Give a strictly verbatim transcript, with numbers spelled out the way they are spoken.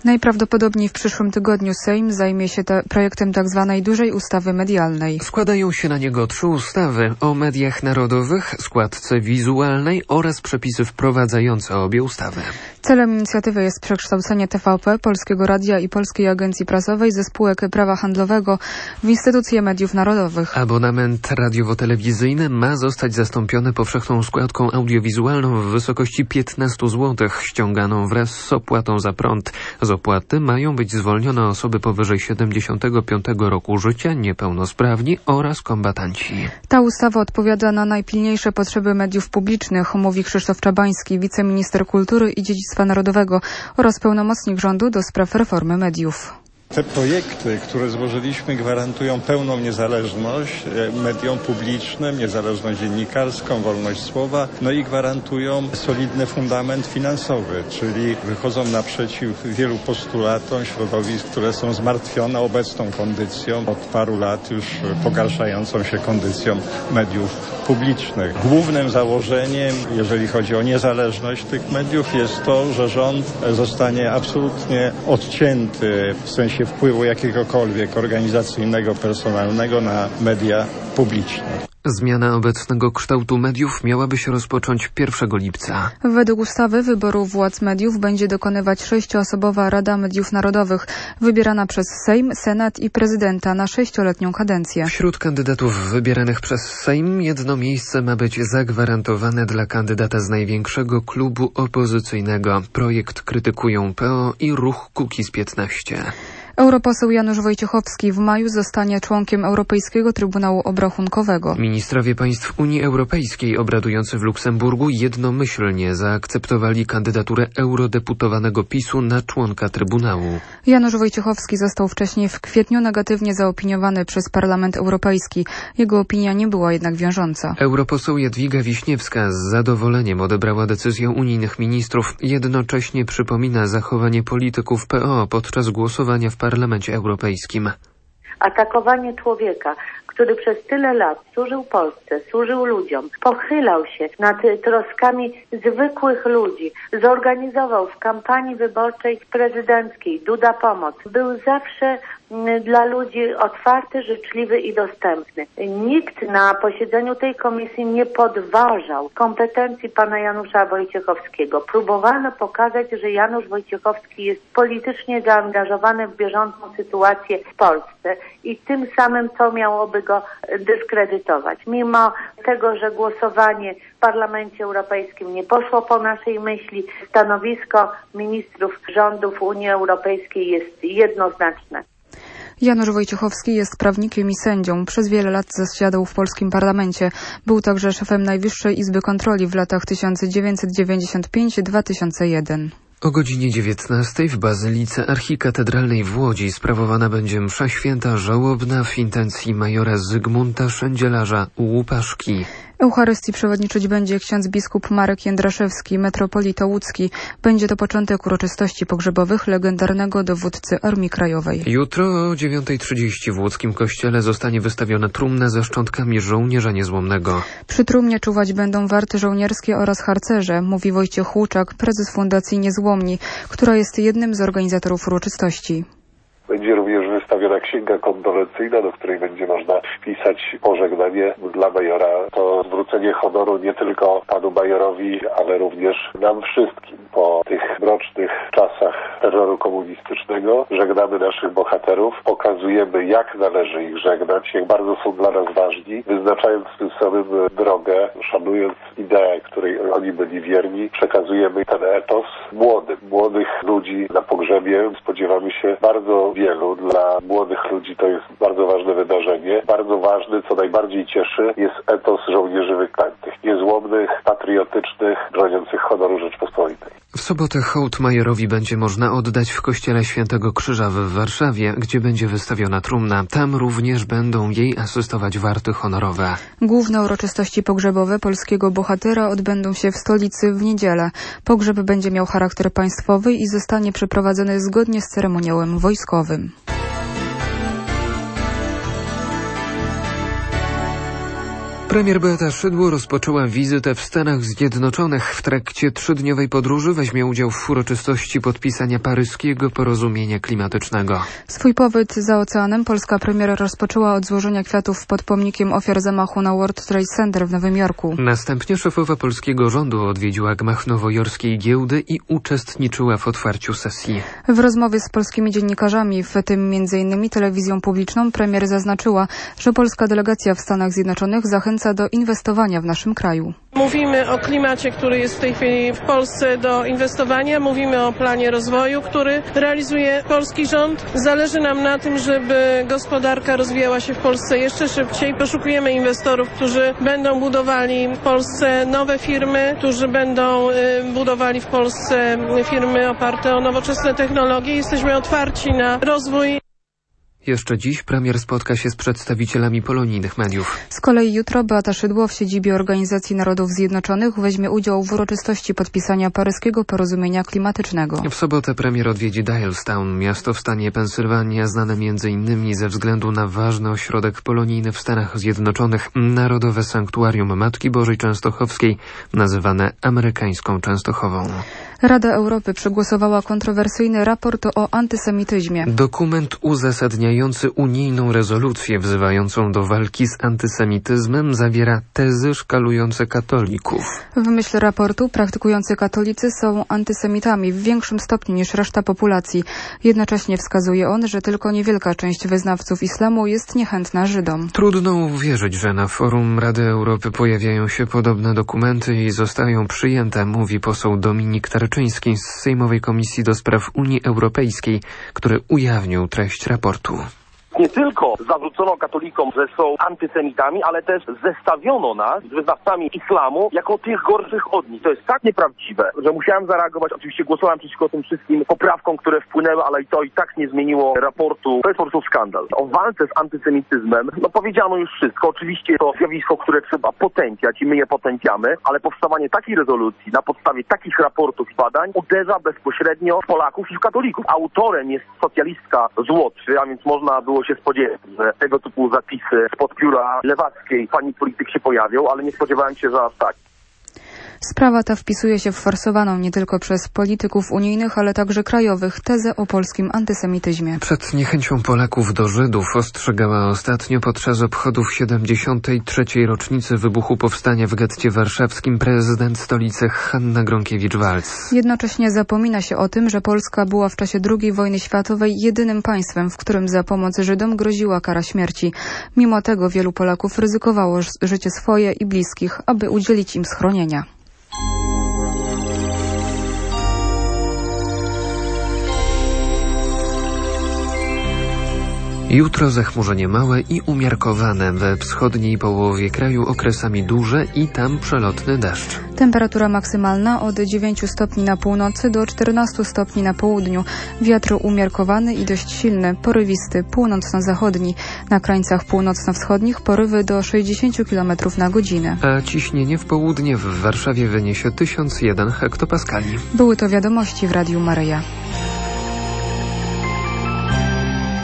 Najprawdopodobniej w przyszłym tygodniu Sejm zajmie się te projektem tzw. dużej ustawy medialnej. Składają się na niego trzy ustawy: o mediach narodowych, składce wizualnej oraz przepisy wprowadzające obie ustawy. Celem inicjatywy jest przekształcenie T V P, Polskiego Radia i Polskiej Agencji Prasowej ze spółek prawa handlowego w instytucje mediów narodowych. Abonament radiowo-telewizyjny ma zostać zastąpiony powszechną składką audiowizualną w wysokości piętnaście złotych, ściąganą wraz z opłatą za prąd. Z opłaty mają być zwolnione osoby powyżej siedemdziesiątego piątego roku życia, niepełnosprawni oraz kombatanci. Ta ustawa odpowiada na najpilniejsze potrzeby mediów publicznych, mówi Krzysztof Czabański, wiceminister kultury i dziedzictwa narodowego oraz pełnomocnik rządu do spraw reformy mediów. Te projekty, które złożyliśmy, gwarantują pełną niezależność mediom publicznym, niezależność dziennikarską, wolność słowa, no i gwarantują solidny fundament finansowy, czyli wychodzą naprzeciw wielu postulatom środowisk, które są zmartwione obecną kondycją, od paru lat już pogarszającą się kondycją mediów publicznych. Głównym założeniem, jeżeli chodzi o niezależność tych mediów, jest to, że rząd zostanie absolutnie odcięty w sensie wpływu jakiegokolwiek organizacyjnego, personalnego na media publiczne. Zmiana obecnego kształtu mediów miałaby się rozpocząć pierwszego lipca. Według ustawy wyboru władz mediów będzie dokonywać sześcioosobowa Rada Mediów Narodowych, wybierana przez Sejm, Senat i prezydenta na sześcioletnią kadencję. Wśród kandydatów wybieranych przez Sejm jedno miejsce ma być zagwarantowane dla kandydata z największego klubu opozycyjnego. Projekt krytykują P O i ruch Kukiz piętnaście. Europoseł Janusz Wojciechowski w maju zostanie członkiem Europejskiego Trybunału Obrachunkowego. Ministrowie państw Unii Europejskiej obradujący w Luksemburgu jednomyślnie zaakceptowali kandydaturę eurodeputowanego PiSu na członka Trybunału. Janusz Wojciechowski został wcześniej w kwietniu negatywnie zaopiniowany przez Parlament Europejski. Jego opinia nie była jednak wiążąca. Europoseł Jadwiga Wiśniewska z zadowoleniem odebrała decyzję unijnych ministrów. Jednocześnie przypomina zachowanie polityków P O podczas głosowania w Parlamencie Europejskim. Atakowanie człowieka, który przez tyle lat służył Polsce, służył ludziom, pochylał się nad troskami zwykłych ludzi, zorganizował w kampanii wyborczej prezydenckiej Duda Pomoc. Był zawsze dla ludzi otwarty, życzliwy i dostępny. Nikt na posiedzeniu tej komisji nie podważał kompetencji pana Janusza Wojciechowskiego. Próbowano pokazać, że Janusz Wojciechowski jest politycznie zaangażowany w bieżącą sytuację w Polsce i tym samym to miałoby go dyskredytować. Mimo tego, że głosowanie w Parlamencie Europejskim nie poszło po naszej myśli, stanowisko ministrów rządów Unii Europejskiej jest jednoznaczne. Janusz Wojciechowski jest prawnikiem i sędzią. Przez wiele lat zasiadał w polskim parlamencie. Był także szefem Najwyższej Izby Kontroli w latach tysiąc dziewięćset dziewięćdziesiąt pięć do dwa tysiące jeden. O godzinie dziewiętnastej w Bazylice Archikatedralnej w Łodzi sprawowana będzie msza święta żałobna w intencji majora Zygmunta Szędzielarza Łupaszki. Eucharystii przewodniczyć będzie ksiądz biskup Marek Jędraszewski, metropolita łódzki. Będzie to początek uroczystości pogrzebowych legendarnego dowódcy Armii Krajowej. Jutro o dziewiątej trzydzieści w łódzkim kościele zostanie wystawiona trumna ze szczątkami żołnierza niezłomnego. Przy trumnie czuwać będą warty żołnierskie oraz harcerze, mówi Wojciech Łuczak, prezes Fundacji Niezłomni, która jest jednym z organizatorów uroczystości. Będzie również wystawiona księga kondolencyjna, do której będzie można wpisać pożegnanie dla majora. To zwrócenie honoru nie tylko panu majorowi, ale również nam wszystkim. Po tych mrocznych czasach terroru komunistycznego żegnamy naszych bohaterów, pokazujemy, jak należy ich żegnać, jak bardzo są dla nas ważni, wyznaczając tym samym drogę, szanując ideę, której oni byli wierni, przekazujemy ten etos młodym, młodych ludzi na pogrzebie. Spodziewamy się bardzo wielu. Dla młodych ludzi to jest bardzo ważne wydarzenie. Bardzo ważny, co najbardziej cieszy, jest etos żołnierzy wyklętych, niezłomnych, patriotycznych, broniących honoru Rzeczpospolitej. W sobotę hołd majorowi będzie można oddać w kościele Świętego Krzyża w Warszawie, gdzie będzie wystawiona trumna. Tam również będą jej asystować warty honorowe. Główne uroczystości pogrzebowe polskiego bohatera odbędą się w stolicy w niedzielę. Pogrzeb będzie miał charakter państwowy i zostanie przeprowadzony zgodnie z ceremoniałem wojskowym. Premier Beata Szydło rozpoczęła wizytę w Stanach Zjednoczonych. W trakcie trzydniowej podróży weźmie udział w uroczystości podpisania paryskiego porozumienia klimatycznego. Swój pobyt za oceanem polska premier rozpoczęła od złożenia kwiatów pod pomnikiem ofiar zamachu na World Trade Center w Nowym Jorku. Następnie szefowa polskiego rządu odwiedziła gmach nowojorskiej giełdy i uczestniczyła w otwarciu sesji. W rozmowie z polskimi dziennikarzami, w tym między innymi telewizją publiczną, premier zaznaczyła, że polska delegacja w Stanach Zjednoczonych zachęca do inwestowania w naszym kraju. Mówimy o klimacie, który jest w tej chwili w Polsce do inwestowania. Mówimy o planie rozwoju, który realizuje polski rząd. Zależy nam na tym, żeby gospodarka rozwijała się w Polsce jeszcze szybciej. Poszukujemy inwestorów, którzy będą budowali w Polsce nowe firmy, którzy będą budowali w Polsce firmy oparte o nowoczesne technologie. Jesteśmy otwarci na rozwój. Jeszcze dziś premier spotka się z przedstawicielami polonijnych mediów. Z kolei jutro Beata Szydło w siedzibie Organizacji Narodów Zjednoczonych weźmie udział w uroczystości podpisania paryskiego porozumienia klimatycznego. W sobotę premier odwiedzi Dialstown, miasto w stanie Pensylwania, znane między innymi ze względu na ważny ośrodek polonijny w Stanach Zjednoczonych, Narodowe Sanktuarium Matki Bożej Częstochowskiej, nazywane amerykańską Częstochową. Rada Europy przegłosowała kontrowersyjny raport o antysemityzmie. Dokument uzasadniający unijną rezolucję wzywającą do walki z antysemityzmem zawiera tezy szkalujące katolików. W myśl raportu praktykujący katolicy są antysemitami w większym stopniu niż reszta populacji. Jednocześnie wskazuje on, że tylko niewielka część wyznawców islamu jest niechętna Żydom. Trudno uwierzyć, że na forum Rady Europy pojawiają się podobne dokumenty i zostają przyjęte, mówi poseł Dominik Tarczyński z Sejmowej Komisji do Spraw Unii Europejskiej, który ujawnił treść raportu. Nie tylko zarzucono katolikom, że są antysemitami, ale też zestawiono nas z wyznawcami islamu jako tych gorszych od nich. To jest tak nieprawdziwe, że musiałem zareagować. Oczywiście głosowałem przeciwko tym wszystkim poprawkom, które wpłynęły, ale i to i tak nie zmieniło raportu. To jest po prostu skandal. O walce z antysemityzmem, no powiedziano już wszystko. Oczywiście to zjawisko, które trzeba potępiać i my je potępiamy, ale powstawanie takiej rezolucji na podstawie takich raportów i badań uderza bezpośrednio w Polaków i w katolików. Autorem jest socjalistka z Łotwy, a więc można było się spodziewać, że tego typu zapisy spod pióra lewackiej pani polityk się pojawią, ale nie spodziewałem się, że aż tak. Sprawa ta wpisuje się w forsowaną nie tylko przez polityków unijnych, ale także krajowych tezę o polskim antysemityzmie. Przed niechęcią Polaków do Żydów ostrzegała ostatnio podczas obchodów siedemdziesiątej trzeciej rocznicy wybuchu powstania w getcie warszawskim prezydent stolicy Hanna Gronkiewicz-Waltz. Jednocześnie zapomina się o tym, że Polska była w czasie drugiej wojny światowej jedynym państwem, w którym za pomoc Żydom groziła kara śmierci. Mimo tego wielu Polaków ryzykowało życie swoje i bliskich, aby udzielić im schronienia. Jutro zachmurzenie małe i umiarkowane, we wschodniej połowie kraju okresami duże i tam przelotny deszcz. Temperatura maksymalna od dziewięciu stopni na północy do czternastu stopni na południu. Wiatr umiarkowany i dość silny, porywisty, północno-zachodni. Na krańcach północno-wschodnich porywy do sześćdziesięciu kilometrów na godzinę. A ciśnienie w południe w Warszawie wyniesie tysiąc jeden hektopaskali. Były to wiadomości w Radiu Maryja.